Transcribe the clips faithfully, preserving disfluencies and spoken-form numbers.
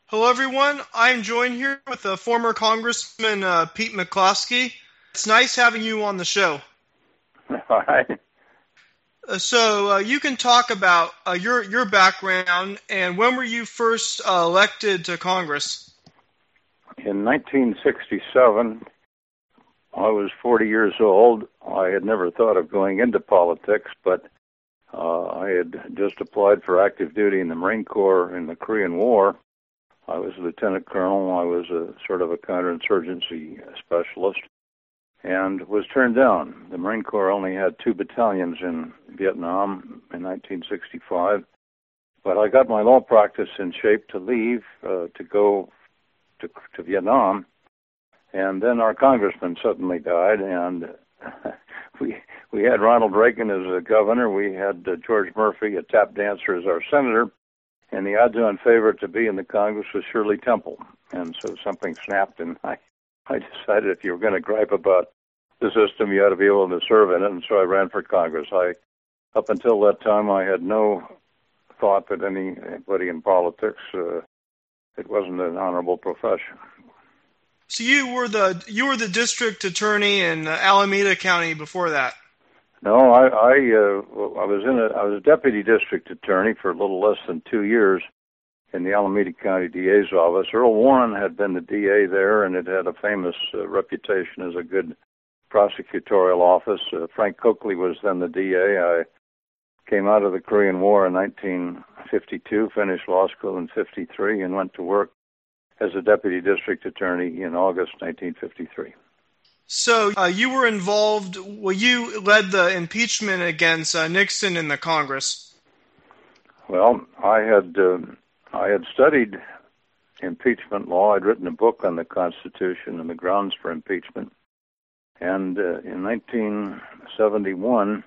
Hello, everyone. I'm joined here with uh, former Congressman uh, Pete McCloskey. It's nice having you on the show. All right. Uh, so uh, you can talk about uh, your your background and when were you first uh, elected to Congress? In nineteen sixty-seven, I was forty years old. I had never thought of going into politics, but uh, I had just applied for active duty in the Marine Corps in the Korean War. I was a lieutenant colonel. I was a sort of a counterinsurgency specialist and was turned down. The Marine Corps only had two battalions in Vietnam in nineteen sixty-five, but I got my law practice in shape to leave uh, to go to, to Vietnam, and then our congressman suddenly died, and we we had Ronald Reagan as a governor. We had uh, George Murphy, a tap dancer, as our senator. And the odds-on favorite to be in the Congress was Shirley Temple. And so something snapped, and I, I decided if you were going to gripe about the system, you ought to be able to serve in it, and so I ran for Congress. I, up until that time, I had no thought that anybody in politics, uh, it wasn't an honorable profession. So you were the you were the district attorney in uh, Alameda County before that. No, I I, uh, I was in a I was a deputy district attorney for a little less than two years in the Alameda County D A's office. Earl Warren had been the D A there, and it had a famous uh, reputation as a good prosecutorial office. Uh, Frank Coakley was then the D A. I came out of the Korean War in nineteen fifty-two, finished law school in fifty-three, and went to work as a deputy district attorney in August nineteen fifty-three. So uh, you were involved, well, you led the impeachment against uh, Nixon in the Congress. Well, I had uh, I had studied impeachment law. I'd written a book on the Constitution and the grounds for impeachment. And uh, in nineteen seventy-one,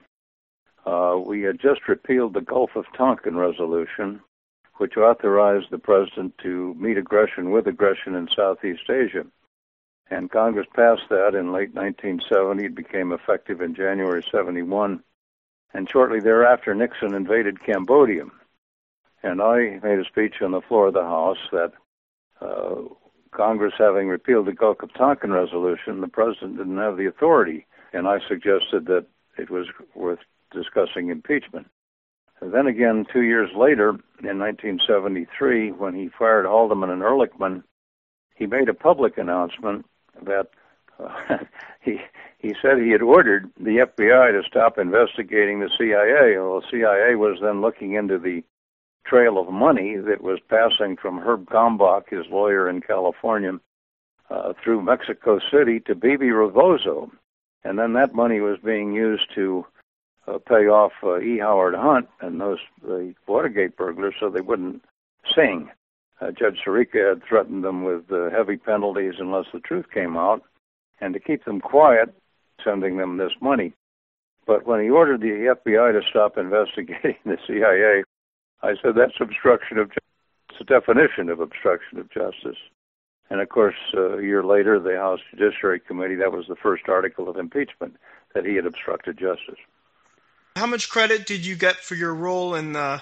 uh, we had just repealed the Gulf of Tonkin Resolution, which authorized the president to meet aggression with aggression in Southeast Asia. And Congress passed that in late nineteen seventy. It became effective in January seventy-one. And shortly thereafter, Nixon invaded Cambodia. And I made a speech on the floor of the House that uh, Congress, having repealed the Gulf of Tonkin Resolution, the president didn't have the authority. And I suggested that it was worth discussing impeachment. And then again, two years later, in nineteen seventy-three, when he fired Haldeman and Ehrlichman, he made a public announcement that uh, he he said he had ordered the F B I to stop investigating the C I A. Well, the C I A was then looking into the trail of money that was passing from Herb Kalmbach, his lawyer in California, uh, through Mexico City to Bebe Rebozo. And then that money was being used to uh, pay off uh, E. Howard Hunt and those the Watergate burglars so they wouldn't sing. Uh, Judge Sirica had threatened them with uh, heavy penalties unless the truth came out, and to keep them quiet, sending them this money. But when he ordered the F B I to stop investigating the C I A, I said that's obstruction of justice. It's the definition of obstruction of justice. And of course, uh, a year later, the House Judiciary Committee, that was the first article of impeachment, that he had obstructed justice. How much credit did you get for your role in the...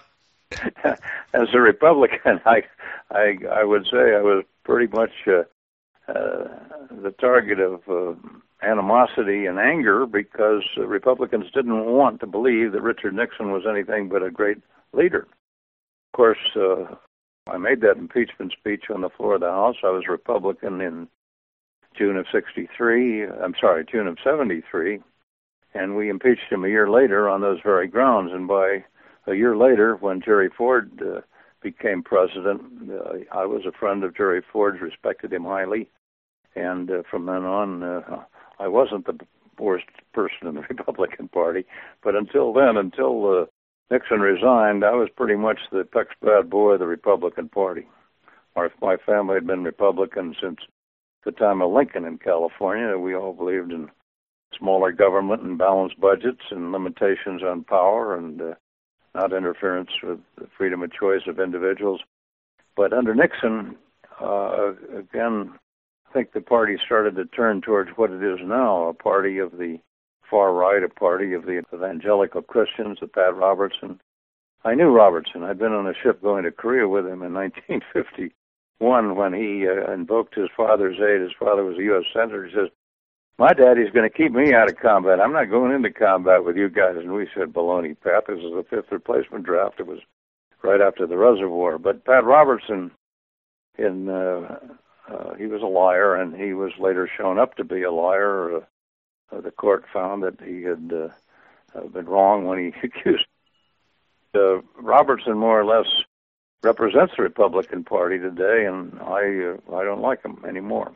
As a Republican, I, I, I would say I was pretty much uh, uh, the target of uh, animosity and anger because uh, Republicans didn't want to believe that Richard Nixon was anything but a great leader. Of course, uh, I made that impeachment speech on the floor of the House. I was Republican in June of sixty-three. I'm sorry, June of seventy-three, and we impeached him a year later on those very grounds. And by a year later, when Jerry Ford uh, became president, uh, I was a friend of Jerry Ford's, respected him highly, and uh, from then on, uh, I wasn't the worst person in the Republican Party. But until then, until uh, Nixon resigned, I was pretty much the Peck's bad boy of the Republican Party. Our, my family had been Republican since the time of Lincoln in California. We all believed in smaller government and balanced budgets and limitations on power and uh, not interference with the freedom of choice of individuals. But under Nixon, uh, again, I think the party started to turn towards what it is now, a party of the far right, a party of the evangelical Christians, the Pat Robertson. I knew Robertson. I'd been on a ship going to Korea with him in nineteen fifty, one when he uh, invoked his father's aid. His father was a U S Senator. He says, my daddy's going to keep me out of combat. I'm not going into combat with you guys. And we said, baloney, Pat. This is the fifth replacement draft. It was right after the Reservoir. But Pat Robertson, in uh, uh, he was a liar, and he was later shown up to be a liar. Uh, uh, the court found that he had uh, uh, been wrong when he accused. Uh, Robertson more or less represents the Republican Party today, and I uh, I don't like him anymore.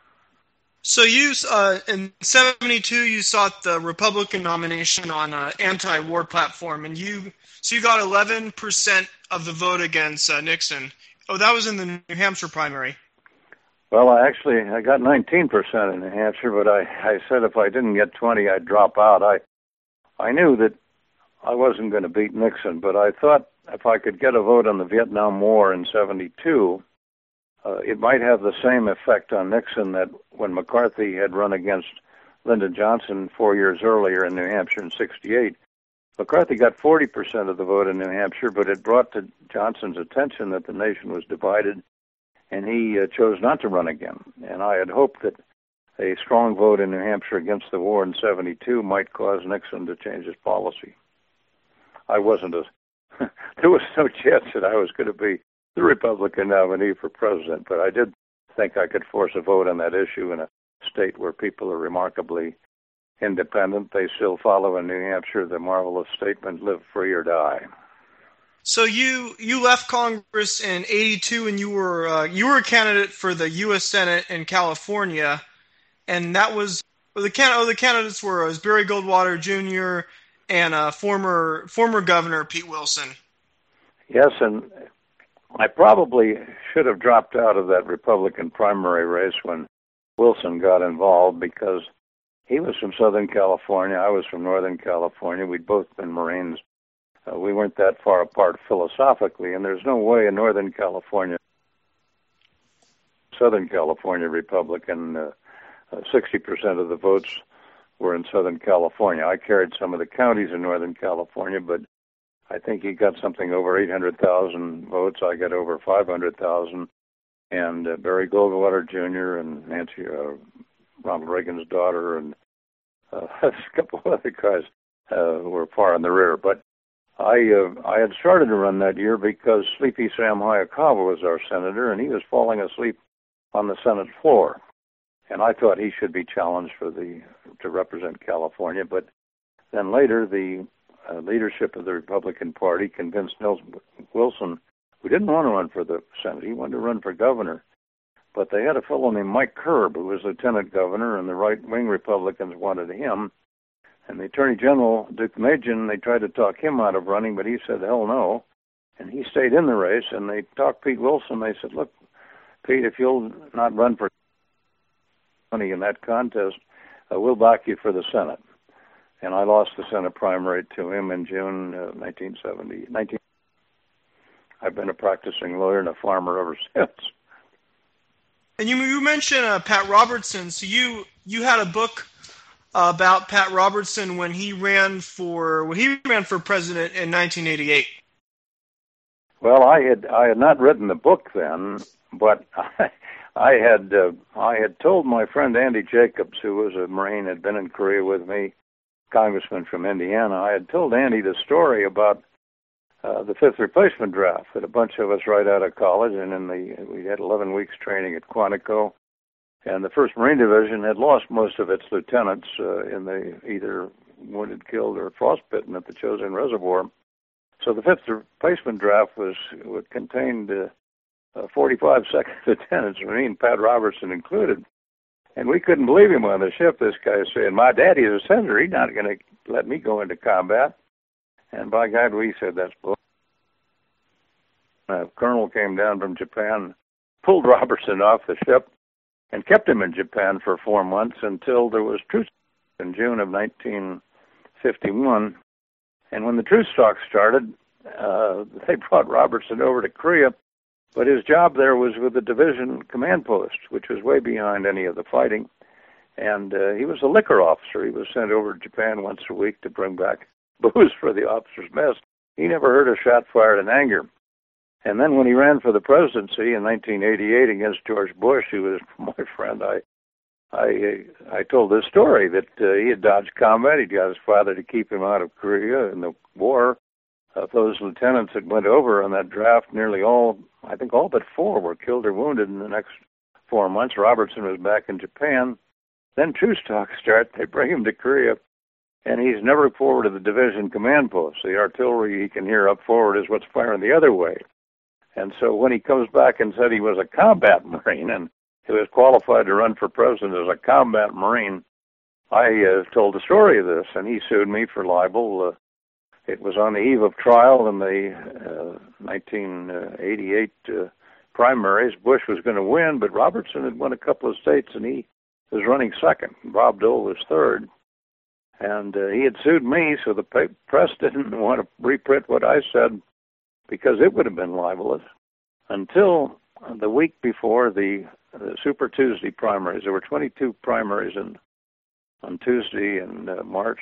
So you, uh, in seventy-two, you sought the Republican nomination on an anti-war platform, and you, so you got eleven percent of the vote against uh, Nixon. Oh, that was in the New Hampshire primary. Well, I actually, I got nineteen percent in New Hampshire, but I, I said if I didn't get twenty, I'd drop out. I, I knew that I wasn't going to beat Nixon, but I thought if I could get a vote on the Vietnam War in seventy-two, Uh, it might have the same effect on Nixon that when McCarthy had run against Lyndon Johnson four years earlier in New Hampshire in sixty-eight. McCarthy got forty percent of the vote in New Hampshire, but it brought to Johnson's attention that the nation was divided, and he uh, chose not to run again. And I had hoped that a strong vote in New Hampshire against the war in seventy-two might cause Nixon to change his policy. I wasn't a... there was no chance that I was going to be the Republican nominee for president, but I did think I could force a vote on that issue in a state where people are remarkably independent. They still follow in New Hampshire the marvelous statement, live free or die. So you you left Congress in eighty-two, and you were uh, you were a candidate for the U S Senate in California, and that was well, the can oh the candidates were was Barry Goldwater Junior and uh, former former Governor Pete Wilson. Yes, and I probably should have dropped out of that Republican primary race when Wilson got involved, because he was from Southern California, I was from Northern California. We'd both been Marines. Uh, we weren't that far apart philosophically, and there's no way a Northern California, Southern California Republican, uh, uh, sixty percent of the votes were in Southern California. I carried some of the counties in Northern California, but I think he got something over eight hundred thousand votes. I got over five hundred thousand. And uh, Barry Goldwater Junior and Nancy, uh, Ronald Reagan's daughter, and uh, a couple of other guys uh, were far in the rear. But I uh, I had started to run that year because Sleepy Sam Hayakawa was our senator, and he was falling asleep on the Senate floor. And I thought he should be challenged for the to represent California. But then later, the uh, leadership of the Republican Party convinced Nelson Wilson, who didn't want to run for the Senate. He wanted to run for governor. But they had a fellow named Mike Curb, who was lieutenant governor, and the right-wing Republicans wanted him. And the Attorney General, Duke Majan, they tried to talk him out of running, but he said, hell no. And he stayed in the race, and they talked Pete Wilson. They said, look, Pete, if you'll not run for money in that contest, uh, we'll back you for the Senate. And I lost the Senate primary to him in June uh, nineteen seventy. nineteen I've been a practicing lawyer and a farmer ever since. And you, you mentioned uh, Pat Robertson. So you you had a book uh, about Pat Robertson when he ran for when he ran for president in nineteen eighty-eight. Well, I had I had not written the book then, but I, I had uh, I had told my friend Andy Jacobs, who was a Marine, had been in Korea with me, congressman from Indiana. I had told Andy the story about Uh, the fifth replacement draft, that a bunch of us right out of college, and in the we had eleven weeks training at Quantico, and the first Marine Division had lost most of its lieutenants uh, in the either wounded, killed, or frostbitten at the Chosin Reservoir. So the fifth replacement draft was what contained uh, uh, forty-five second lieutenants, Marine, Pat Robertson included, and we couldn't believe him on the ship. This guy was saying, "My daddy is a senator; he's not going to let me go into combat." And by God, we said, that's bull. A colonel came down from Japan, pulled Robertson off the ship, and kept him in Japan for four months until there was truce in June of nineteen fifty-one. And when the truce talks started, uh, they brought Robertson over to Korea, but his job there was with the division command post, which was way behind any of the fighting. And uh, he was a liquor officer. He was sent over to Japan once a week to bring back booze for the officers' mess. He never heard a shot fired in anger. And then when he ran for the presidency in nineteen eighty-eight against George Bush, who was my friend, I I I told this story that uh, he had dodged combat. He got his father to keep him out of Korea in the war. Of those lieutenants that went over on that draft, nearly all, I think all but four, were killed or wounded in the next four months. Robertson was back in Japan. Then truce talks start. They bring him to Korea, and he's never forward of the division command post. The artillery he can hear up forward is what's firing the other way. And so when he comes back and said he was a combat Marine and he was qualified to run for president as a combat Marine, I uh, told the story of this, and he sued me for libel. Uh, it was on the eve of trial in the uh, nineteen eighty-eight uh, primaries. Bush was going to win, but Robertson had won a couple of states, and he was running second. Bob Dole was third. And uh, he had sued me, so the press didn't want to reprint what I said because it would have been libelous until the week before the, the Super Tuesday primaries. There were twenty-two primaries in, on Tuesday in uh, March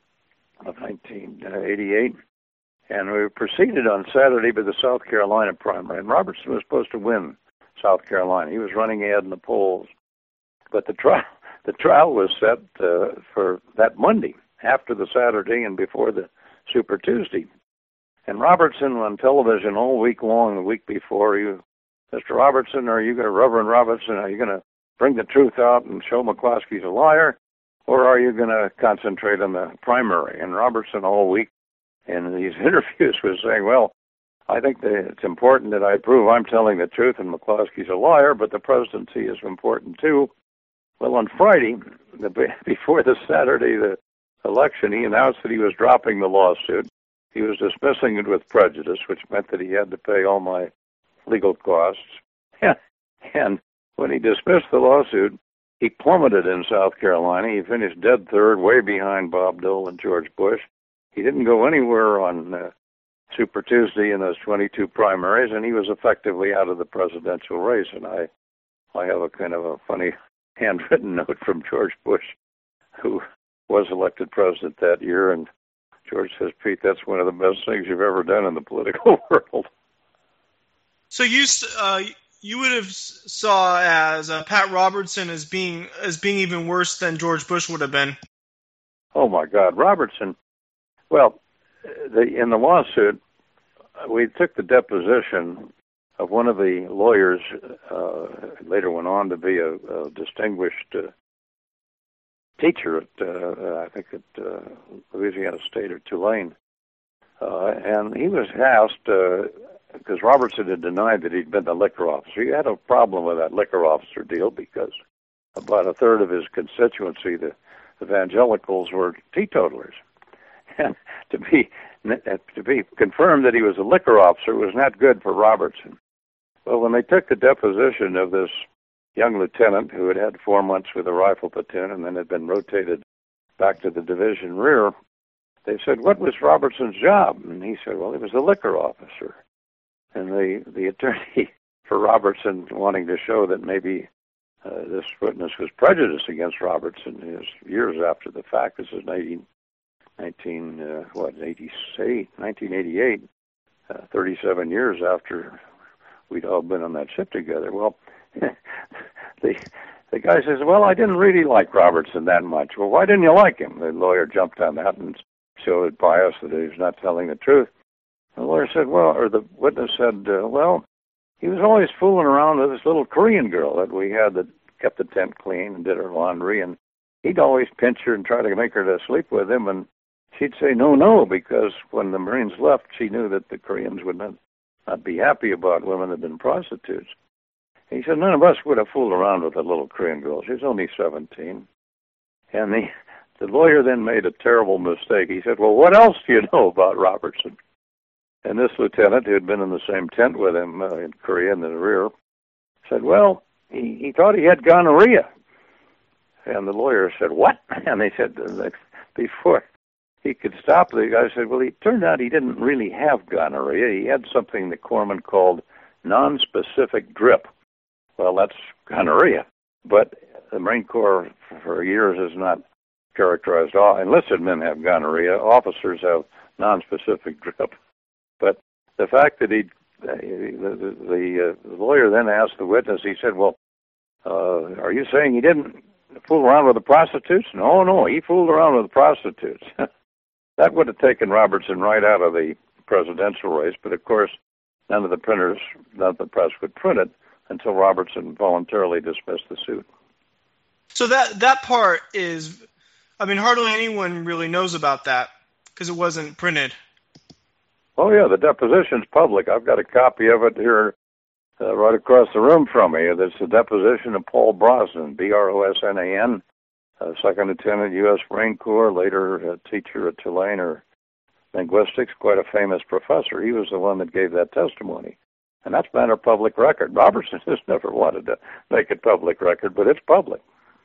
of nineteen eighty-eight, and we proceeded on Saturday by the South Carolina primary, and Robertson was supposed to win South Carolina. He was running ahead in the polls, but the trial the trial was set uh, for that Monday, after the Saturday and before the Super Tuesday. And Robertson on television all week long, the week before, you, Mister Robertson, are you going to, Reverend Robertson, are you going to bring the truth out and show McCloskey's a liar? Or are you going to concentrate on the primary? And Robertson all week in these interviews was saying, well, I think that it's important that I prove I'm telling the truth and McCloskey's a liar, but the presidency is important too. Well, on Friday, the, before the Saturday the election, he announced that he was dropping the lawsuit. He was dismissing it with prejudice, which meant that he had to pay all my legal costs. And when he dismissed the lawsuit, he plummeted in South Carolina. He finished dead third, way behind Bob Dole and George Bush. He didn't go anywhere on uh, Super Tuesday in those twenty-two primaries, and he was effectively out of the presidential race. And I, I have a kind of a funny handwritten note from George Bush, who was elected president that year, and George says, Pete, that's one of the best things you've ever done in the political world. So you uh, you would have saw as uh, Pat Robertson as being as being even worse than George Bush would have been. Oh my God, Robertson. Well, the, in the lawsuit, we took the deposition of one of the lawyers. Uh, later went on to be a, a distinguished uh, teacher at uh, I think at uh, Louisiana State or Tulane, uh, and he was asked. Uh, Because Robertson had denied that he'd been the liquor officer. He had a problem with that liquor officer deal because about a third of his constituency, the evangelicals, were teetotalers. And to be to be confirmed that he was a liquor officer was not good for Robertson. Well, when they took the deposition of this young lieutenant who had had four months with a rifle platoon and then had been rotated back to the division rear, they said, what was Robertson's job? And he said, well, he was a liquor officer. And the, the attorney for Robertson, wanting to show that maybe uh, this witness was prejudiced against Robertson, is years after the fact. This is nineteen, nineteen uh, what, eighty-eight, nineteen eighty-eight, uh, thirty-seven years after we'd all been on that ship together. Well, the the guy says, well, I didn't really like Robertson that much. Well, why didn't you like him? The lawyer jumped on that and showed bias that he was not telling the truth. The lawyer said, well, or the witness said, uh, well, he was always fooling around with this little Korean girl that we had that kept the tent clean and did her laundry, and he'd always pinch her and try to make her to sleep with him, and she'd say no, no, because when the Marines left, she knew that the Koreans would not, not be happy about women that had been prostitutes. And he said, none of us would have fooled around with that little Korean girl. She was only seventeen. And the, the lawyer then made a terrible mistake. He said, well, what else do you know about Robertson? And this lieutenant, who had been in the same tent with him uh, in Korea in the rear, said, well, he, he thought he had gonorrhea. And the lawyer said, what? And they said, uh, before he could stop, the guy said, well, it turned out he didn't really have gonorrhea. He had something the corpsman called non-specific drip. Well, that's gonorrhea. But the Marine Corps for years has not characterized all. Enlisted men have gonorrhea. Officers have non-specific drip. But the fact that he'd the, the, the, uh, the lawyer then asked the witness, he said, well, uh, are you saying he didn't fool around with the prostitutes? No, no, he fooled around with the prostitutes. That would have taken Robertson right out of the presidential race, but of course, none of the printers, none of the press would print it until Robertson voluntarily dismissed the suit. So that that part is, I mean, hardly anyone really knows about that because it wasn't printed. Oh, yeah, the deposition's public. I've got a copy of it here uh, right across the room from me. It's the deposition of Paul Brosnan, B R O S N A N, uh, second lieutenant, U S Marine Corps, later a teacher at Tulane or linguistics, quite a famous professor. He was the one that gave that testimony. And that's been a public record. Robertson has never wanted to make it public record, but it's public.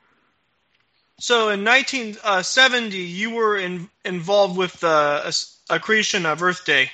So in nineteen seventy, you were in, involved with the accretion of Earth Day.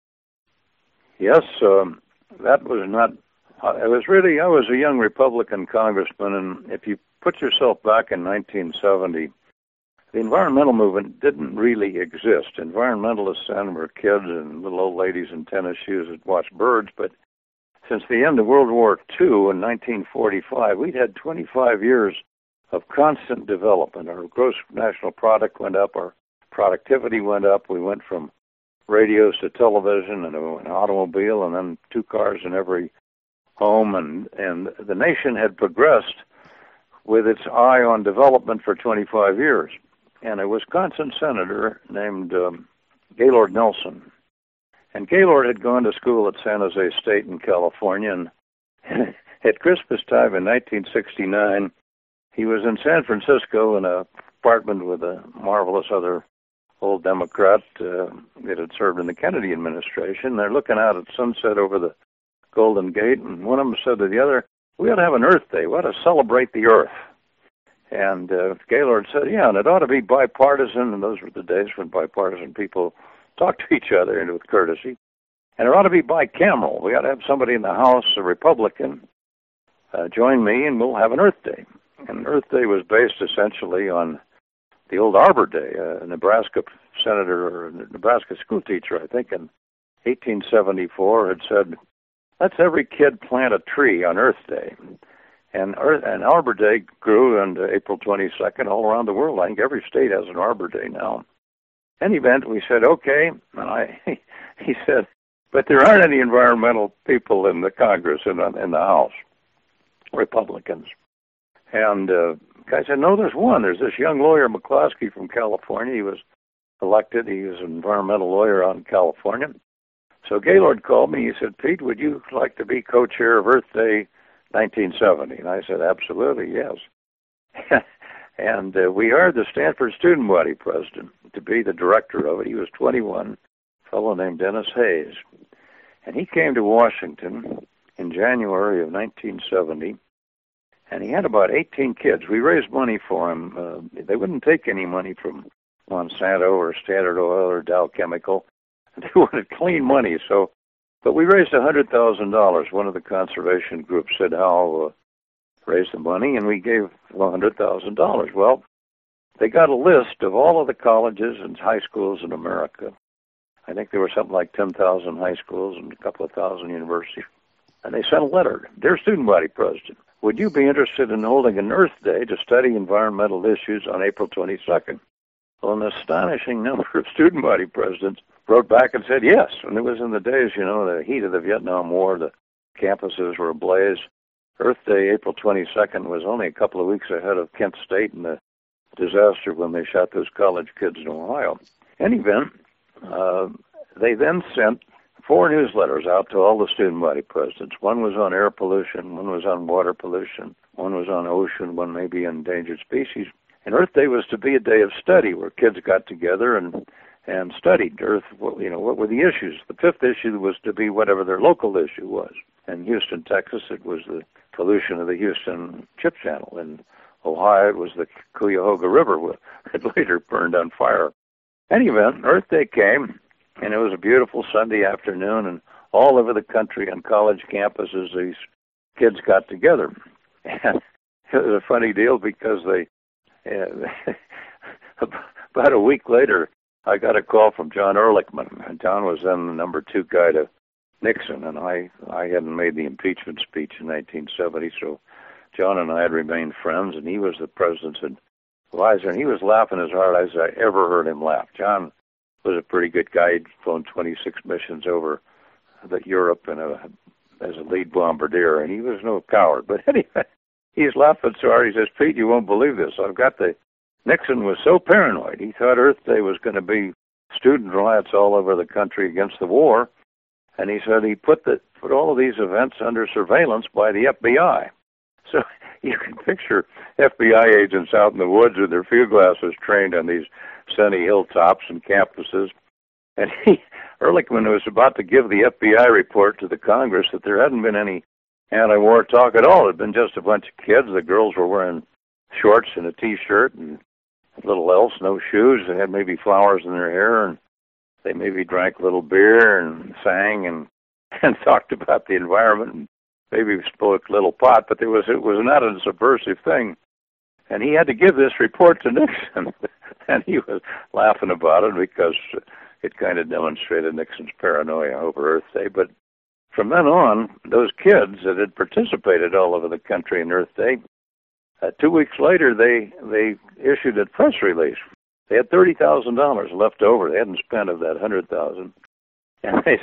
Yes, um, that was not, uh, it was really, I was a young Republican congressman, and if you put yourself back in nineteen seventy, the environmental movement didn't really exist. Environmentalists then were kids and little old ladies in tennis shoes that watched birds, but since the end of World War Two in nineteen forty-five, we'd had twenty-five years of constant development. Our gross national product went up, our productivity went up. We went from radios to television and an automobile and then two cars in every home, and, and the nation had progressed with its eye on development for twenty-five years. And a Wisconsin senator named um, Gaylord Nelson. And Gaylord had gone to school at San Jose State in California, and at Christmas time in nineteen sixty-nine, he was in San Francisco in an apartment with a marvelous other old Democrat uh, that had served in the Kennedy administration. They're looking out at sunset over the Golden Gate, and one of them said to the other, we ought to have an Earth Day. We ought to celebrate the Earth. And uh, Gaylord said, yeah, and it ought to be bipartisan, and those were the days when bipartisan people talked to each other and with courtesy. And it ought to be bicameral. We ought to have somebody in the House, a Republican, uh, join me, and we'll have an Earth Day. And Earth Day was based essentially on the old Arbor Day. Uh, a Nebraska senator or a Nebraska school teacher, I think, in eighteen seventy-four had said, let's every kid plant a tree on Earth Day. And, Earth, and Arbor Day grew on April twenty-second all around the world. I think every state has an Arbor Day now. In any event, we said, okay. And I, he said, but there aren't any environmental people in the Congress and in, in the House, Republicans. And uh, I said, no, there's one. There's this young lawyer, McCloskey from California. He was elected. He was an environmental lawyer out in California. So Gaylord called me. He said, Pete, would you like to be co-chair of Earth Day nineteen seventy? And I said, absolutely, yes. And uh, we hired the Stanford Student Body president to be the director of it. He was twenty-one, a fellow named Dennis Hayes. And he came to Washington in January of nineteen seventy, and he had about eighteen kids. We raised money for him. Uh, they wouldn't take any money from Monsanto or Standard Oil or Dow Chemical. They wanted clean money, so, but we raised one hundred thousand dollars. One of the conservation groups said, how uh, raise the money, and we gave one hundred thousand dollars. Well, they got a list of all of the colleges and high schools in America. I think there were something like ten thousand high schools and a couple of thousand universities. And they sent a letter, dear Student Body President, would you be interested in holding an Earth Day to study environmental issues on April twenty-second? Well, an astonishing number of Student Body presidents wrote back and said yes. And it was in the days, you know, the heat of the Vietnam War, the campuses were ablaze. Earth Day, April twenty-second, was only a couple of weeks ahead of Kent State and the disaster when they shot those college kids in Ohio. In any event, uh, they then sent four newsletters out to all the Student Body presidents. One was on air pollution, one was on water pollution, one was on ocean, one maybe endangered species. And Earth Day was to be a day of study where kids got together and and studied Earth. You know, what were the issues? The fifth issue was to be whatever their local issue was. In Houston, Texas, it was the pollution of the Houston Chip Channel. In Ohio, it was the Cuyahoga River that later burned on fire. In any event, Earth Day came, and it was a beautiful Sunday afternoon, and all over the country on college campuses, these kids got together. And it was a funny deal because they, uh, about a week later, I got a call from John Ehrlichman. And John was then the number two guy to Nixon, and I, I hadn't made the impeachment speech in nineteen seventy, so John and I had remained friends, and he was the president's advisor, and he was laughing as hard as I ever heard him laugh. John was a pretty good guy. He'd flown twenty-six missions over the Europe and a, as a lead bombardier, and he was no coward. But anyway, he's laughing so hard, he says, Pete, you won't believe this. I've got the... Nixon was so paranoid. He thought Earth Day was going to be student riots all over the country against the war, and he said he put the put all of these events under surveillance by the F B I. So you can picture F B I agents out in the woods with their field glasses trained on these sunny hilltops and campuses. And he, Ehrlichman was about to give the F B I report to the Congress that there hadn't been any anti-war talk at all. It had been just a bunch of kids. The girls were wearing shorts and a T-shirt and little else, no shoes. They had maybe flowers in their hair, and they maybe drank a little beer and sang and, and talked about the environment and maybe spoke a little pot, but there was it was not a subversive thing. And he had to give this report to Nixon, and he was laughing about it because it kind of demonstrated Nixon's paranoia over Earth Day. But from then on, those kids that had participated all over the country in Earth Day, uh, two weeks later, they they issued a press release. They had thirty thousand dollars left over. They hadn't spent of that one hundred thousand dollars. And they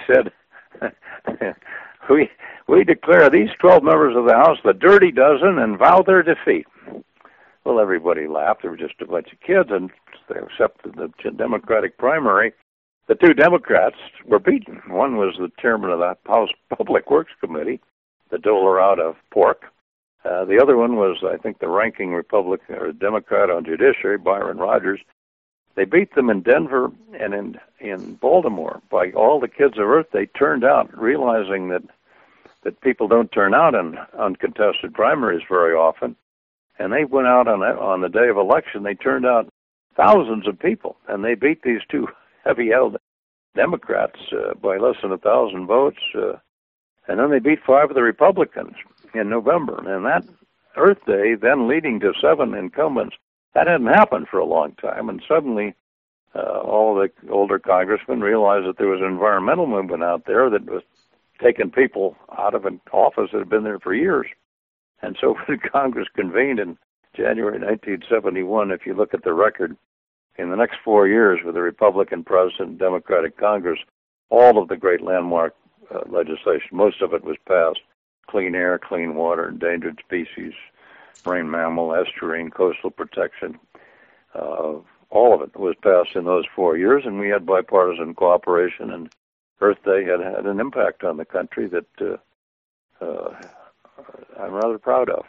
said, we we declare these twelve members of the House the dirty dozen and vow their defeat. Well, everybody laughed. They were just a bunch of kids, and except the Democratic primary, the two Democrats were beaten. One was the chairman of the House Public Works Committee, the doler out of pork. Uh, the other one was, I think, the ranking Republican or Democrat on Judiciary, Byron Rogers. They beat them in Denver and in in Baltimore. By all the kids of Earth, they turned out, realizing that that people don't turn out in uncontested primaries very often. And they went out on on the day of election. They turned out thousands of people, and they beat these two heavy-held Democrats uh, by less than a thousand votes. Uh, and then they beat five of the Republicans in November. And that Earth Day, then leading to seven incumbents, that hadn't happened for a long time. And suddenly, uh, all the older congressmen realized that there was an environmental movement out there that was taking people out of an office that had been there for years. And so when Congress convened in January nineteen seventy-one, if you look at the record, in the next four years with the Republican president and Democratic Congress, all of the great landmark uh, legislation, most of it was passed. Clean air, clean water, endangered species, marine mammal, estuarine, coastal protection. Uh, all of it was passed in those four years, and we had bipartisan cooperation, and Earth Day had had an impact on the country that uh, uh, I'm rather proud of.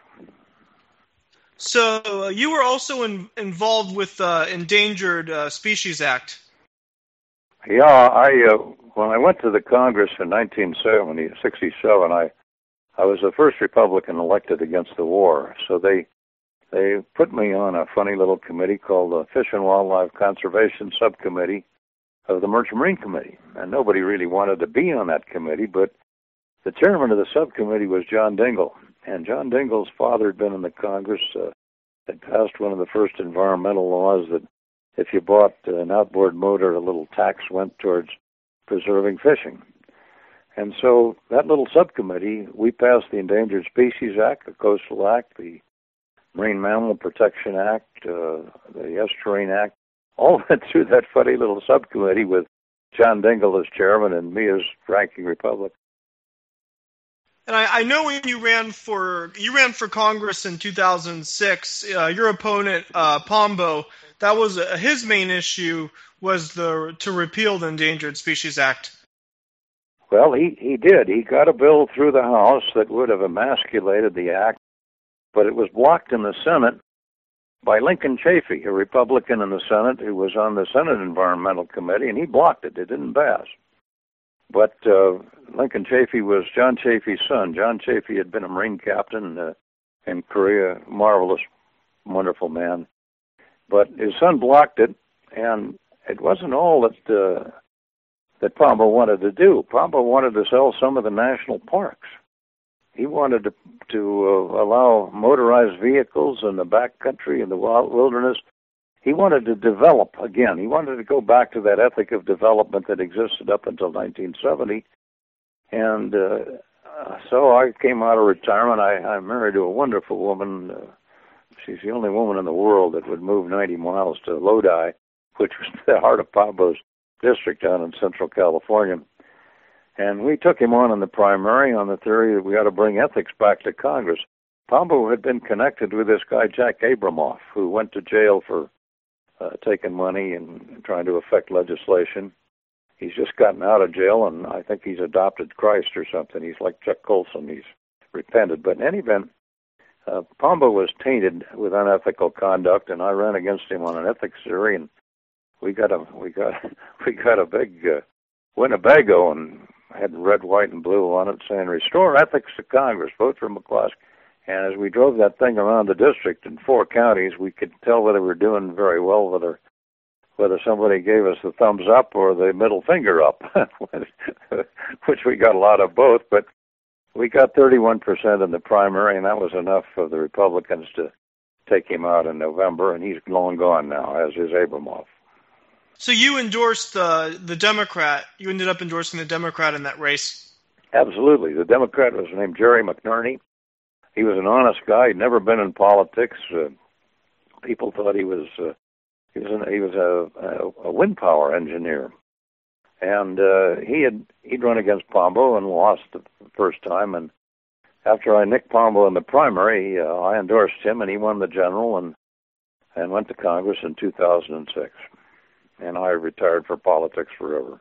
So uh, you were also in, involved with the uh, Endangered uh, Species Act. Yeah, I uh, when I went to the Congress in nineteen sixty-seven, I I was the first Republican elected against the war. So they they put me on a funny little committee called the Fish and Wildlife Conservation Subcommittee of the Merchant Marine Committee, and nobody really wanted to be on that committee, but the chairman of the subcommittee was John Dingell, and John Dingell's father had been in the Congress, uh, had passed one of the first environmental laws that if you bought uh, an outboard motor, a little tax went towards preserving fishing. And so that little subcommittee, we passed the Endangered Species Act, the Coastal Act, the Marine Mammal Protection Act, uh, the Estuarine Act, all went through that funny little subcommittee with John Dingell as chairman and me as ranking Republican. And I, I know when you ran for you ran for Congress in two thousand six, uh, your opponent uh, Pombo, that was uh, his main issue was the to repeal the Endangered Species Act. Well, he he did. He got a bill through the House that would have emasculated the act, but it was blocked in the Senate by Lincoln Chafee, a Republican in the Senate who was on the Senate Environmental Committee, and he blocked it. It didn't pass. But uh, Lincoln Chafee was John Chafee's son. John Chafee had been a Marine captain uh, in Korea, marvelous, wonderful man. But his son blocked it, and it wasn't all that uh, that Pombo wanted to do. Pombo wanted to sell some of the national parks. He wanted to, to uh, allow motorized vehicles in the backcountry and the wild wilderness. He wanted to develop again. He wanted to go back to that ethic of development that existed up until nineteen seventy. And uh, so I came out of retirement. I, I'm married to a wonderful woman. Uh, she's the only woman in the world that would move ninety miles to Lodi, which was the heart of Pombo's district down in Central California. And we took him on in the primary on the theory that we ought to bring ethics back to Congress. Pombo had been connected with this guy, Jack Abramoff, who went to jail for uh, taking money and trying to affect legislation. He's just gotten out of jail, and I think he's adopted Christ or something. He's like Chuck Colson. He's repented. But in any event, uh, Pombo was tainted with unethical conduct, and I ran against him on an ethics theory, and we got a we got we got a big uh, Winnebago, and had red, white, and blue on it saying, "Restore ethics to Congress. Vote for McCloskey." And as we drove that thing around the district in four counties, we could tell whether we were doing very well, whether whether somebody gave us the thumbs up or the middle finger up, which we got a lot of both. But we got thirty-one percent in the primary, and that was enough for the Republicans to take him out in November, and he's long gone now, as is Abramoff. So you endorsed the the Democrat. You ended up endorsing the Democrat in that race. Absolutely. The Democrat was named Jerry McNerney. He was an honest guy. He'd never been in politics. Uh, people thought he was uh, he was an, he was a, a, a wind power engineer, and uh, he had he'd run against Pombo and lost the first time. And after I nicked Pombo in the primary, uh, I endorsed him, and he won the general and and went to Congress in two thousand six. And I retired for politics forever.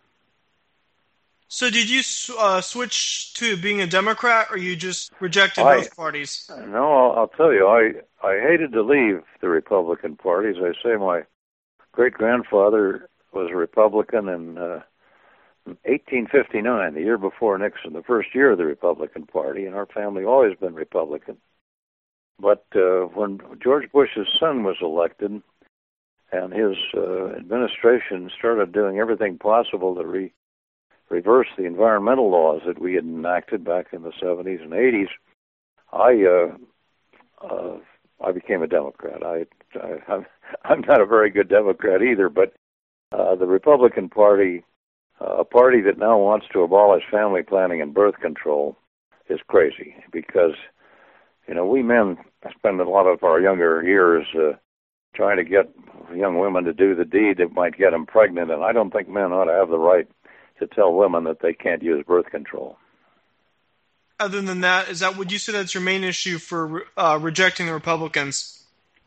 So did you uh, switch to being a Democrat, or you just rejected I, both parties? No, I'll, I'll tell you, I, I hated to leave the Republican Party. As I say, my great-grandfather was a Republican in uh, eighteen fifty-nine, the year before Nixon, the first year of the Republican Party, and our family always been Republican. But uh, when George Bush's son was elected, and his uh, administration started doing everything possible to re- reverse the environmental laws that we had enacted back in the seventies and eighties, I uh, uh, I became a Democrat. I, I I'm, I'm not a very good Democrat either, but uh, the Republican Party, uh, a party that now wants to abolish family planning and birth control, is crazy because you know we men spend a lot of our younger years uh, trying to get young women to do the deed that might get them pregnant, and I don't think men ought to have the right to tell women that they can't use birth control. Other than that, is that would you say that's your main issue for uh, rejecting the Republicans?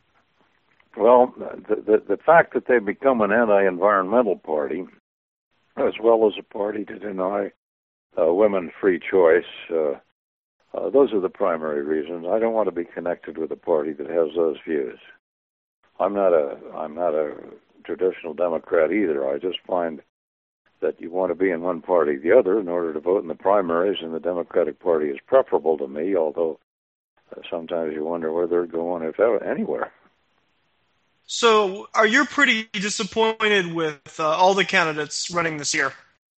Well, the, the the fact that they've become an anti-environmental party, as well as a party to deny uh, women free choice, uh, uh, those are the primary reasons. I don't want to be connected with a party that has those views. I'm not a I'm not a traditional Democrat either. I just find that you want to be in one party or the other in order to vote in the primaries, and the Democratic Party is preferable to me, although uh, sometimes you wonder where they're going, if ever, anywhere. So are you pretty disappointed with uh, all the candidates running this year?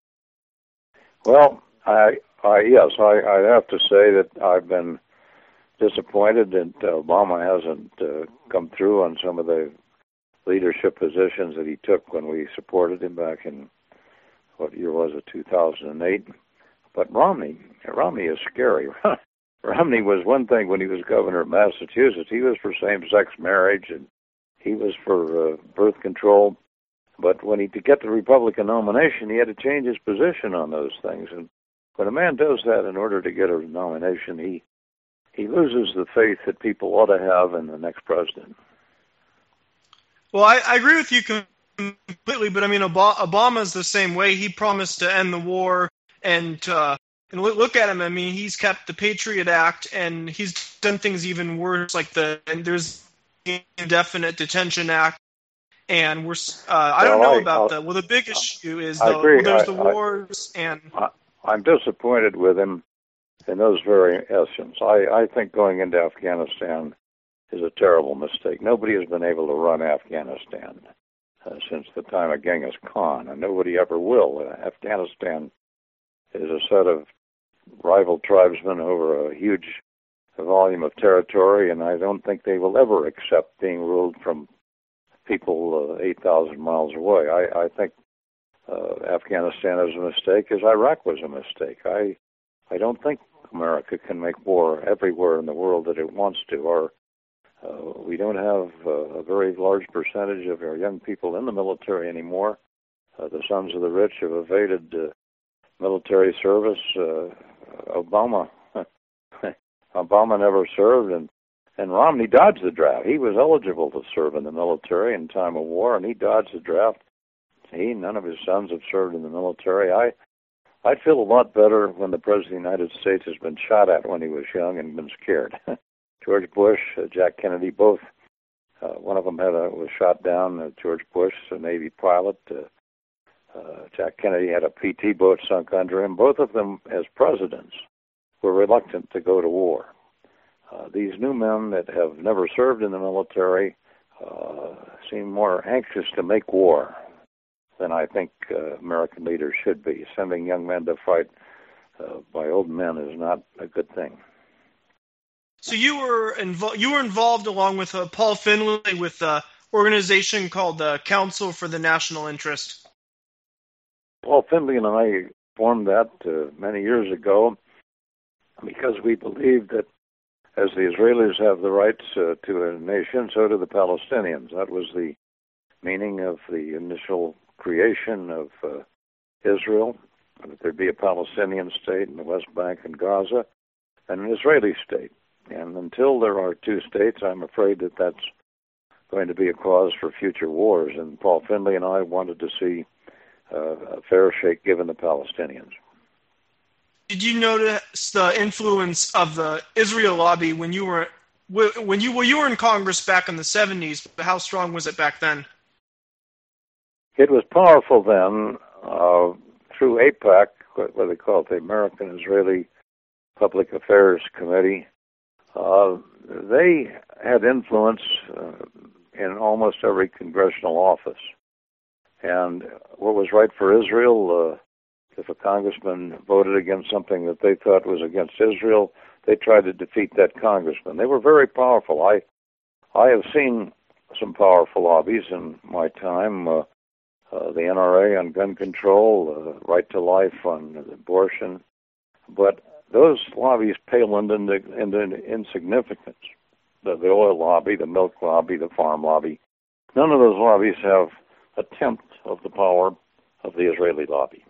Well, I, I yes, I, I have to say that I've been disappointed that Obama hasn't uh, come through on some of the leadership positions that he took when we supported him back in, what year was it, two thousand eight. But Romney, Romney is scary. Romney was one thing when he was governor of Massachusetts. He was for same-sex marriage, and he was for uh, birth control. But when he to get the Republican nomination, he had to change his position on those things. And when a man does that in order to get a nomination, he he loses the faith that people ought to have in the next president. Well, I, I agree with you completely, but I mean, Obama's the same way. He promised to end the war, and, uh, and look at him. I mean, he's kept the Patriot Act, and he's done things even worse, like the and there's the Indefinite Detention Act, and we're. Uh, I don't well, know I, about I'll, that. Well, the big issue is I the, agree. well, there's I, the wars, I, and I, I'm disappointed with him in those very essence. I, I think going into Afghanistan is a terrible mistake. Nobody has been able to run Afghanistan uh, since the time of Genghis Khan, and nobody ever will. Uh, Afghanistan is a set of rival tribesmen over a huge volume of territory, and I don't think they will ever accept being ruled from people uh, eight thousand miles away. I, I think uh, Afghanistan is a mistake, as Iraq was a mistake. I I don't think America can make war everywhere in the world that it wants to. Or uh, we don't have uh, a very large percentage of our young people in the military anymore. Uh, the sons of the rich have evaded uh, military service. Uh, Obama, Obama never served, and and Romney dodged the draft. He was eligible to serve in the military in time of war, and he dodged the draft. He, none of his sons have served in the military. I, I'd feel a lot better when the President of the United States has been shot at when he was young and been scared. George Bush, uh, Jack Kennedy, both. Uh, one of them had a, was shot down. Uh, George Bush, a Navy pilot. Uh, uh, Jack Kennedy had a P T boat sunk under him. Both of them, as presidents, were reluctant to go to war. Uh, these new men that have never served in the military uh, seem more anxious to make war than I think uh, American leaders should be. Sending young men to fight uh, by old men is not a good thing. So you were involved. You were involved along with uh, Paul Findlay with an organization called the Council for the National Interest. Paul Findlay and I formed that uh, many years ago because we believed that as the Israelis have the rights uh, to a nation, so do the Palestinians. That was the meaning of the initial creation of uh, Israel, that there'd be a Palestinian state in the West Bank and Gaza, and an Israeli state. And until there are two states, I'm afraid that that's going to be a cause for future wars. And Paul Findlay and I wanted to see uh, a fair shake given the Palestinians. Did you notice the influence of the Israel lobby when you were when you well, you were in Congress back in the seventies? But how strong was it back then? It was powerful then. Uh, through AIPAC, what they call it, the American Israeli Public Affairs Committee, uh, they had influence uh, in almost every congressional office. And what was right for Israel, uh, if a congressman voted against something that they thought was against Israel, they tried to defeat that congressman. They were very powerful. I I have seen some powerful lobbies in my time, uh, uh, the N R A on gun control, uh, Right to Life on abortion, but those lobbies pale into, into insignificance. The, the oil lobby, the milk lobby, the farm lobby, none of those lobbies have a tenth of the power of the Israeli lobby.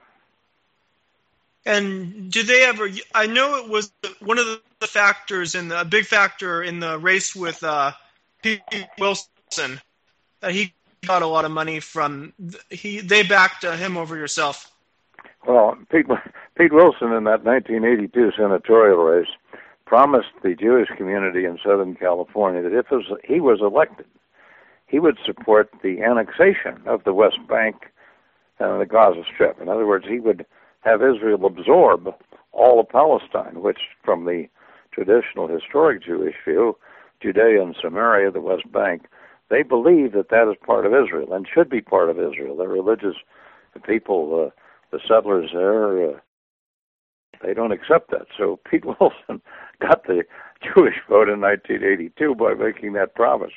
And did they ever? I know it was one of the factors, and a big factor in the race with uh, Pete Wilson, that he got a lot of money from. He they backed uh, him over yourself. Well, Pete Pete Wilson in that nineteen eighty-two senatorial race promised the Jewish community in Southern California that if it was, he was elected, he would support the annexation of the West Bank and the Gaza Strip. In other words, he would have Israel absorb all of Palestine, which from the traditional historic Jewish view, Judea and Samaria, the West Bank, they believe that that is part of Israel and should be part of Israel. The religious people, uh, the settlers there, uh, they don't accept that. So Pete Wilson got the Jewish vote in nineteen eighty-two by making that promise.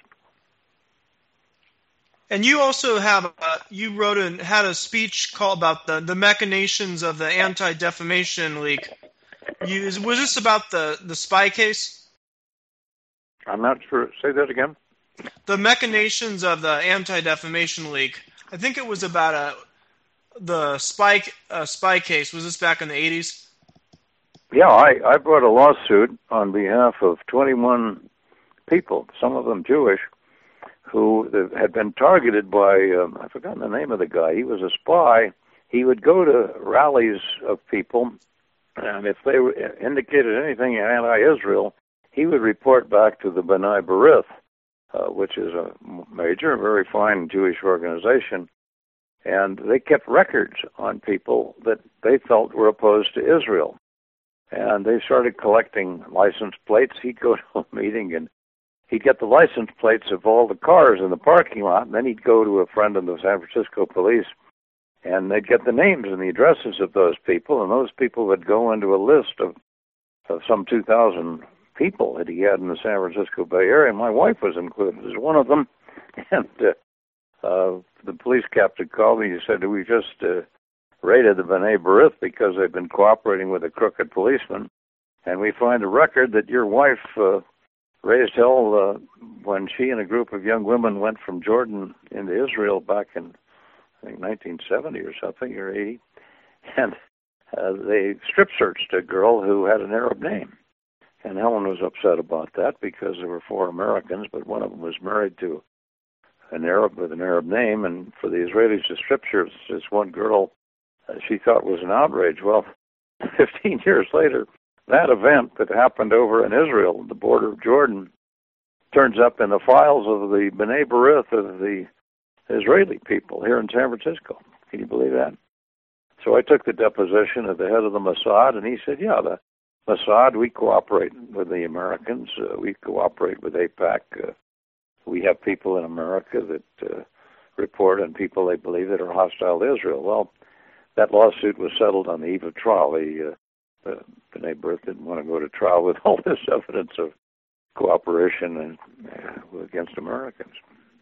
And you also have uh, you wrote and had a speech called about the, the machinations of the Anti-Defamation League. You, was this about the, the spy case? I'm not sure. Say that again. The machinations of the Anti-Defamation League. I think it was about a the spy uh, spy case. Was this back in the eighties? Yeah, I, I brought a lawsuit on behalf of twenty-one people, some of them Jewish, who had been targeted by, um, I've forgotten the name of the guy. He was a spy. He would go to rallies of people, and if they indicated anything anti-Israel, he would report back to the B'nai B'rith, uh, which is a major, very fine Jewish organization. And they kept records on people that they felt were opposed to Israel. And they started collecting license plates. He'd go to a meeting and he'd get the license plates of all the cars in the parking lot, and then he'd go to a friend in the San Francisco police, and they'd get the names and the addresses of those people, and those people would go into a list of, of some two thousand people that he had in the San Francisco Bay Area, and my wife was included as one of them. And uh, uh, the police captain called me and he said, we just uh, raided the B'nai B'rith because they'd been cooperating with a crooked policeman. And we find a record that your wife uh, raised hell uh, when she and a group of young women went from Jordan into Israel back in, I think, nineteen seventy or something, or eighty. And uh, they strip searched a girl who had an Arab name. And Helen was upset about that because there were four Americans, but one of them was married to an Arab with an Arab name. And for the Israelis to strip search this one girl, uh, she thought was an outrage. Well, fifteen years later, that event that happened over in Israel, the border of Jordan, turns up in the files of the B'nai B'rith of the Israeli people here in San Francisco. Can you believe that? So I took the deposition of the head of the Mossad, and he said, yeah, the Mossad, we cooperate with the Americans. Uh, we cooperate with AIPAC. Uh, we have people in America that uh, report on people they believe that are hostile to Israel. Well, that lawsuit was settled on the eve of trial. The uh, The B'nai B'rith didn't want to go to trial with all this evidence of cooperation and, uh, against Americans.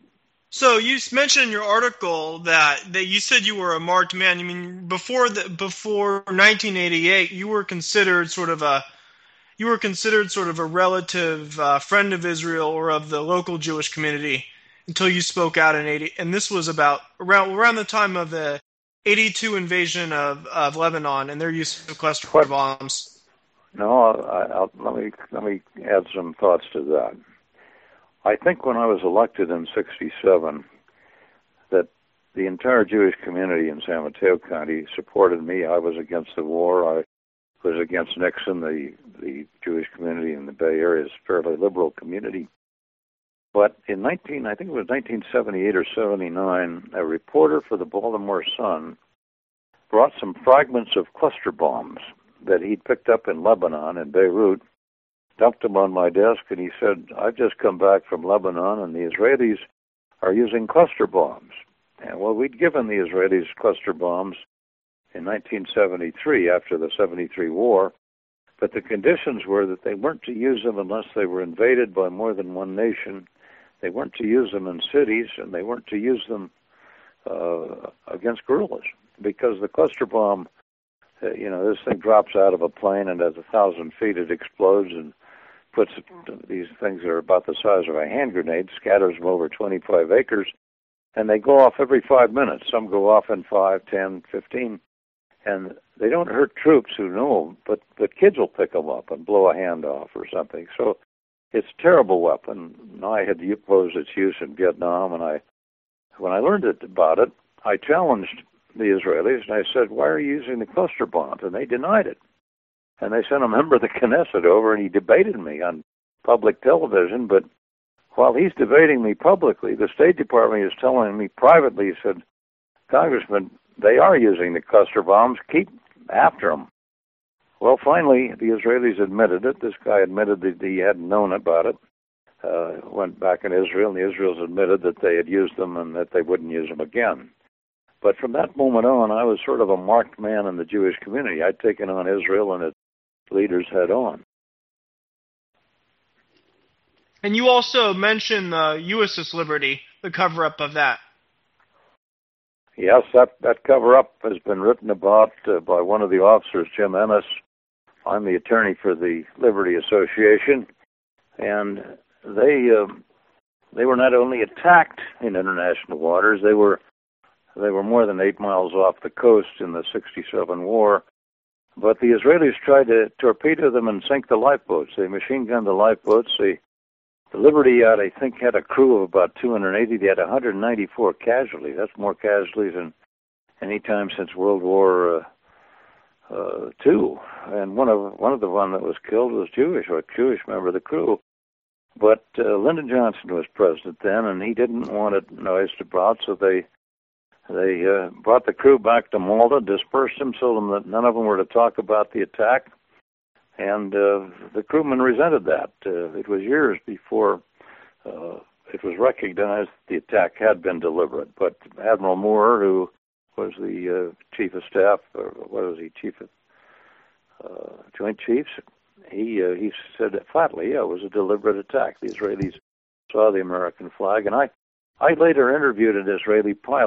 So you mentioned in your article that, that you said you were a marked man. You mean before the before nineteen eighty-eight, you were considered sort of a you were considered sort of a relative uh, friend of Israel or of the local Jewish community until you spoke out in eighty. And this was about around around the time of the eighty-two invasion of, of Lebanon and their use of cluster what? bombs. No, I'll, I'll, let me let me add some thoughts to that. I think when I was elected in sixty-seven, that the entire Jewish community in San Mateo County supported me. I was against the war. I was against Nixon. The the Jewish community in the Bay Area is a fairly liberal community. But in nineteen, I think it was nineteen seventy-eight or seventy-nine, a reporter for the Baltimore Sun brought some fragments of cluster bombs that he'd picked up in Lebanon, in Beirut, dumped them on my desk, and he said, I've just come back from Lebanon, and the Israelis are using cluster bombs. And, well, we'd given the Israelis cluster bombs in nineteen seventy-three, after the seventy-three war, but the conditions were that they weren't to use them unless they were invaded by more than one nation. They weren't to use them in cities, and they weren't to use them uh, against guerrillas, because the cluster bomb, uh, you know, this thing drops out of a plane, and at a thousand feet it explodes and puts these things that are about the size of a hand grenade, scatters them over twenty-five acres, and they go off every five minutes. Some go off in five, ten, fifteen, and they don't hurt troops who know them, but, but kids will pick them up and blow a hand off or something. So it's a terrible weapon. I had opposed its use in Vietnam, and I, when I learned it, about it, I challenged the Israelis, and I said, why are you using the cluster bombs? And they denied it. And they sent a member of the Knesset over, and he debated me on public television. But while he's debating me publicly, the State Department is telling me privately, he said, Congressman, they are using the cluster bombs. Keep after them. Well, finally, the Israelis admitted it. This guy admitted that he hadn't known about it. Uh, went back in Israel, and the Israelis admitted that they had used them and that they wouldn't use them again. But from that moment on, I was sort of a marked man in the Jewish community. I'd taken on Israel and its leaders head on. And you also mentioned the U S S Liberty, the cover-up of that. Yes, that, that cover-up has been written about uh, by one of the officers, Jim Ennis. I'm the attorney for the Liberty Association, and they uh, they were not only attacked in international waters, they were they were more than eight miles off the coast in the sixty-seven war. But the Israelis tried to torpedo them and sink the lifeboats. They machine-gunned the lifeboats. They, the Liberty yacht, I think, had a crew of about two hundred eighty. They had one hundred ninety-four casualties. That's more casualties than any time since World War uh, uh, Two. And one of one of the one that was killed was Jewish, or a Jewish member of the crew. But uh, Lyndon Johnson was president then, and he didn't want it noised about, so they they uh, brought the crew back to Malta, dispersed them, told them that none of them were to talk about the attack. And uh, the crewmen resented that. Uh, it was years before uh, it was recognized that the attack had been deliberate. But Admiral Moore, who was the uh, chief of staff, or what was he, chief of uh, Joint Chiefs, he uh, he said flatly, yeah, it was a deliberate attack. The Israelis saw the American flag. And I, I later interviewed an Israeli pilot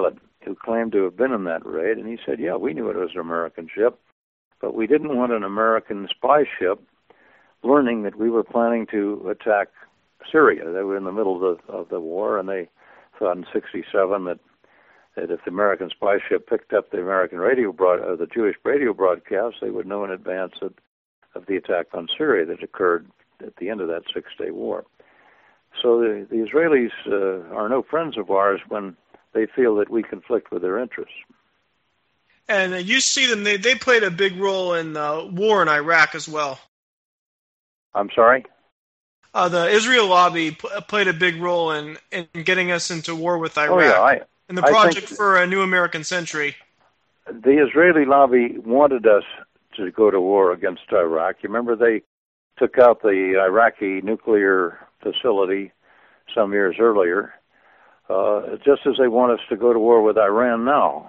who claimed to have been in that raid, and he said, yeah, we knew it was an American ship, but we didn't want an American spy ship learning that we were planning to attack Syria. They were in the middle of the, of the war, and they thought in sixty-seven that, that if the American spy ship picked up the American radio broad, uh, the Jewish radio broadcast, they would know in advance that, of the attack on Syria that occurred at the end of that six-day war. So the, the Israelis uh, are no friends of ours when they feel that we conflict with their interests. And uh, you see them, they, they played a big role in the war in Iraq as well. I'm sorry? Uh, the Israel lobby p- played a big role in, in getting us into war with Iraq. Oh, yeah, I, and the I Project think for a New American Century. The Israeli lobby wanted us to go to war against Iraq. You remember they took out the Iraqi nuclear facility some years earlier, uh, just as they want us to go to war with Iran now.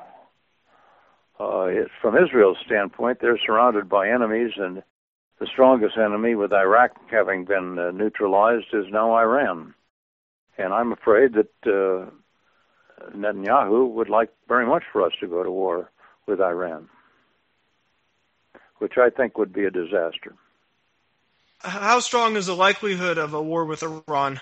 Uh, it, from Israel's standpoint, they're surrounded by enemies, and the strongest enemy, with Iraq having been uh, neutralized, is now Iran. And I'm afraid that uh, Netanyahu would like very much for us to go to war with Iran, which I think would be a disaster. How strong is the likelihood of a war with Iran?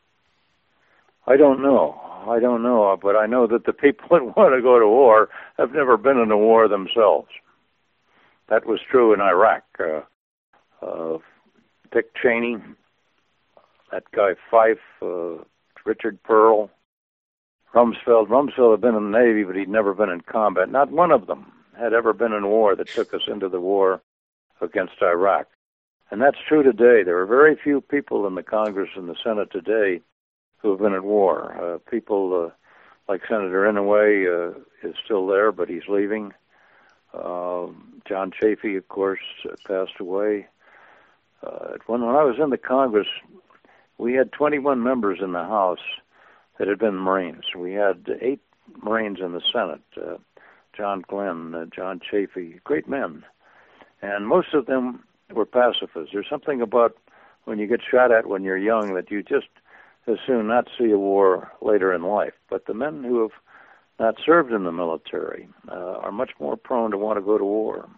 I don't know. I don't know, but I know that the people that want to go to war have never been in a war themselves. That was true in Iraq. Uh, uh, Dick Cheney, that guy Fife, uh, Richard Pearl, Rumsfeld. Rumsfeld had been in the Navy, but he'd never been in combat. Not one of them had ever been in war that took us into the war against Iraq. And that's true today. There are very few people in the Congress and the Senate today who have been at war. Uh, people uh, like Senator Inouye uh, is still there, but he's leaving. Uh, John Chafee, of course, uh, passed away. Uh, when, when I was in the Congress, we had twenty-one members in the House that had been Marines. We had eight Marines in the Senate, uh, John Glenn, uh, John Chafee, great men. And most of them were pacifists. There's something about when you get shot at when you're young that you just as soon not see a war later in life. But the men who have not served in the military uh, are much more prone to want to go to war.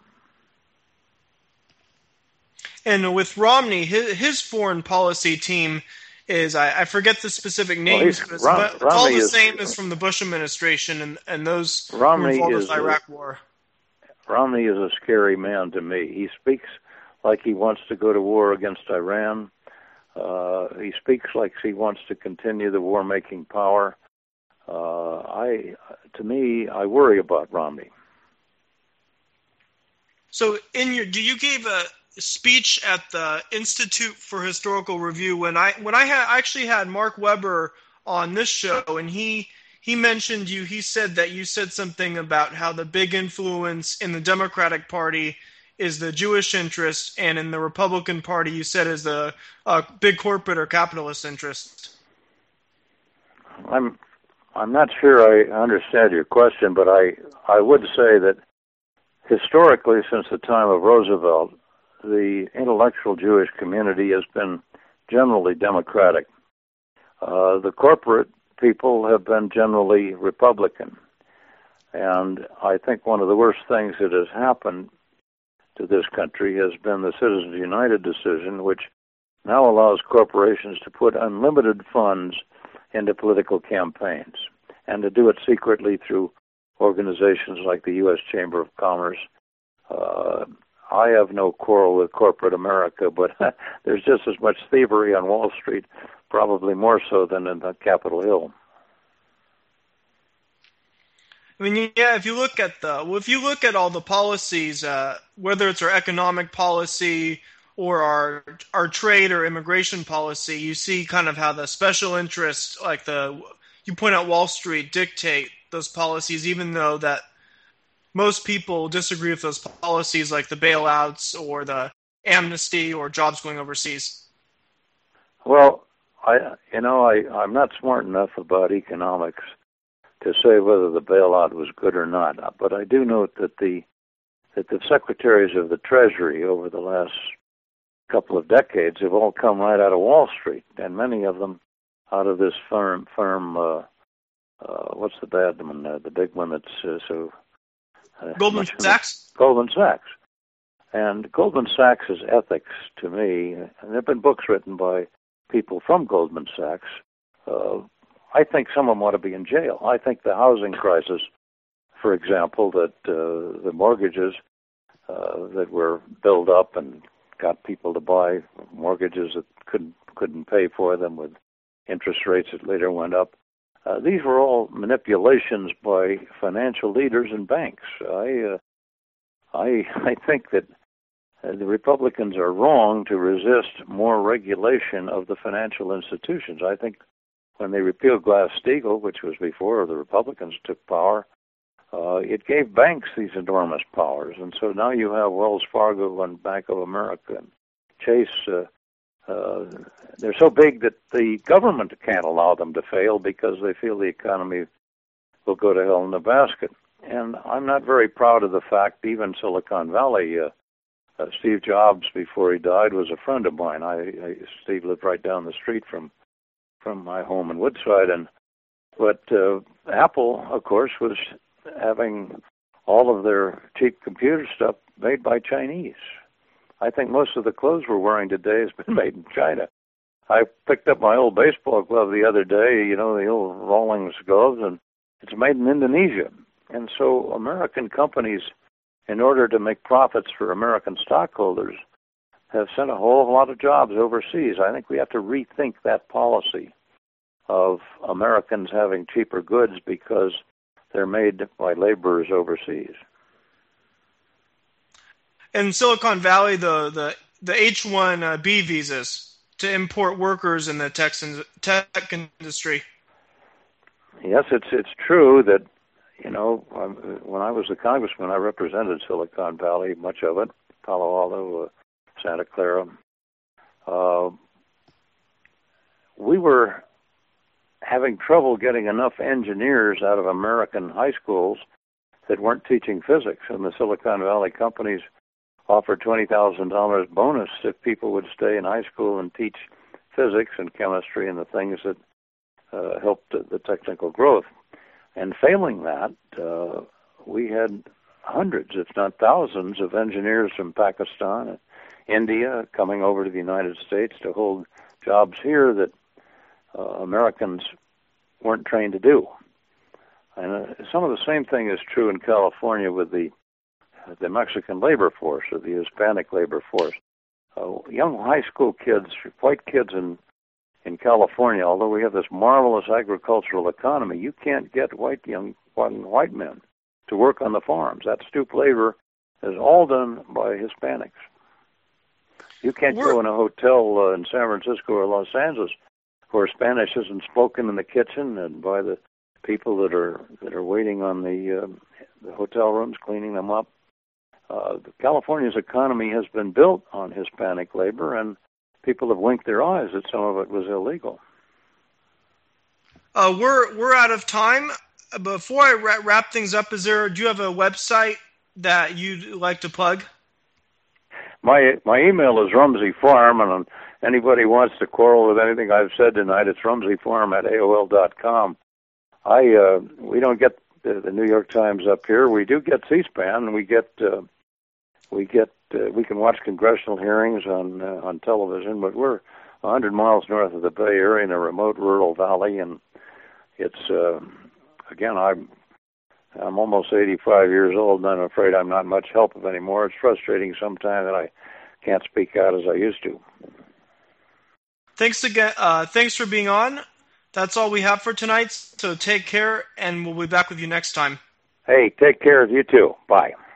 And with Romney, his, his foreign policy team is, I, I forget the specific names, well, but it's, Rom- but it's all the is, same as from the Bush administration and, and those Romney who involved is with the Iraq war. Romney is a scary man to me. He speaks like he wants to go to war against Iran. Uh, he speaks like he wants to continue the war-making power. Uh, I, to me, I worry about Romney. So, in your, do you gave a speech at the Institute for Historical Review when I when I had I actually had Mark Weber on this show, and he he mentioned you. He said that you said something about how the big influence in the Democratic Party is the Jewish interest, and in the Republican Party, you said is the uh, big corporate or capitalist interest. I'm I'm not sure I understand your question, but I I would say that historically, since the time of Roosevelt, the intellectual Jewish community has been generally Democratic. Uh, the corporate people have been generally Republican. And I think one of the worst things that has happened to this country has been the Citizens United decision, which now allows corporations to put unlimited funds into political campaigns and to do it secretly through organizations like the U S Chamber of Commerce. Uh, I have no quarrel with corporate America, but there's just as much thievery on Wall Street, probably more so than in the Capitol Hill. I mean, yeah, if you look at the, well, if you look at all the policies, uh, whether it's our economic policy or our our trade or immigration policy, you see kind of how the special interests, like the, you point out Wall Street, dictate those policies, even though that most people disagree with those policies, like the bailouts or the amnesty or jobs going overseas. Well, I, you know, I, I'm not smart enough about economics to say whether the bailout was good or not, but I do note that the that the secretaries of the Treasury over the last couple of decades have all come right out of Wall Street, and many of them out of this firm firm uh, uh, what's the bad one, uh, the big one that's uh, so... Uh, Goldman Sachs? Goldman Sachs. And Goldman Sachs' ethics, to me, and there have been books written by people from Goldman Sachs, uh, I think some of them ought to be in jail. I think the housing crisis, for example, that uh, the mortgages uh, that were built up and got people to buy mortgages that couldn't couldn't pay for them with interest rates that later went up. Uh, these were all manipulations by financial leaders and banks. I uh, I I think that uh, the Republicans are wrong to resist more regulation of the financial institutions. I think when they repealed Glass-Steagall, which was before the Republicans took power, uh, it gave banks these enormous powers. And so now you have Wells Fargo and Bank of America and Chase. Uh, uh, they're so big that the government can't allow them to fail because they feel the economy will go to hell in a basket. And I'm not very proud of the fact, even Silicon Valley, uh, uh, Steve Jobs, before he died, was a friend of mine. I, I Steve lived right down the street from from my home in Woodside, and but uh, Apple, of course, was having all of their cheap computer stuff made by Chinese. I think most of the clothes we're wearing today has been made in China. I picked up my old baseball glove the other day, you know, the old Rawlings gloves, and it's made in Indonesia. And so American companies, in order to make profits for American stockholders, have sent a whole lot of jobs overseas. I think we have to rethink that policy of Americans having cheaper goods because they're made by laborers overseas. In Silicon Valley, the, the, the H one B visas to import workers in the tech, tech industry. Yes, it's it's true that, you know, when I was a congressman, I represented Silicon Valley, much of it, Palo Alto, uh, Santa Clara. Uh, we were having trouble getting enough engineers out of American high schools that weren't teaching physics, and the Silicon Valley companies offered twenty thousand dollars bonus if people would stay in high school and teach physics and chemistry and the things that uh, helped the technical growth. And failing that, uh, we had hundreds, if not thousands, of engineers from Pakistan and India coming over to the United States to hold jobs here that uh, Americans weren't trained to do. And uh, some of the same thing is true in California with the the Mexican labor force or the Hispanic labor force. Uh, young high school kids, white kids in in California, although we have this marvelous agricultural economy, you can't get white young white men to work on the farms. That stoop labor is all done by Hispanics. You can't We're, go in a hotel uh, in San Francisco or Los Angeles where Spanish isn't spoken in the kitchen and by the people that are that are waiting on the, uh, the hotel rooms, cleaning them up. Uh, California's economy has been built on Hispanic labor, and people have winked their eyes that some of it was illegal. Uh, we're we're out of time. Before I ra- wrap things up, is there? Do you have a website that you'd like to plug? My my email is Rumsey Farm, and anybody wants to quarrel with anything I've said tonight, it's rumsey farm at A O L dot com. I uh, we don't get the, the New York Times up here. We do get C-SPAN, and we get uh, we get uh, we can watch congressional hearings on uh, on television. But we're one hundred miles north of the Bay Area in a remote rural valley, and it's uh, again I'm I'm almost eighty-five years old, and I'm afraid I'm not much help of anymore. It's frustrating sometimes that I can't speak out as I used to. Thanks again. Uh, thanks for being on. That's all we have for tonight. So take care, and we'll be back with you next time. Hey, take care of you too. Bye.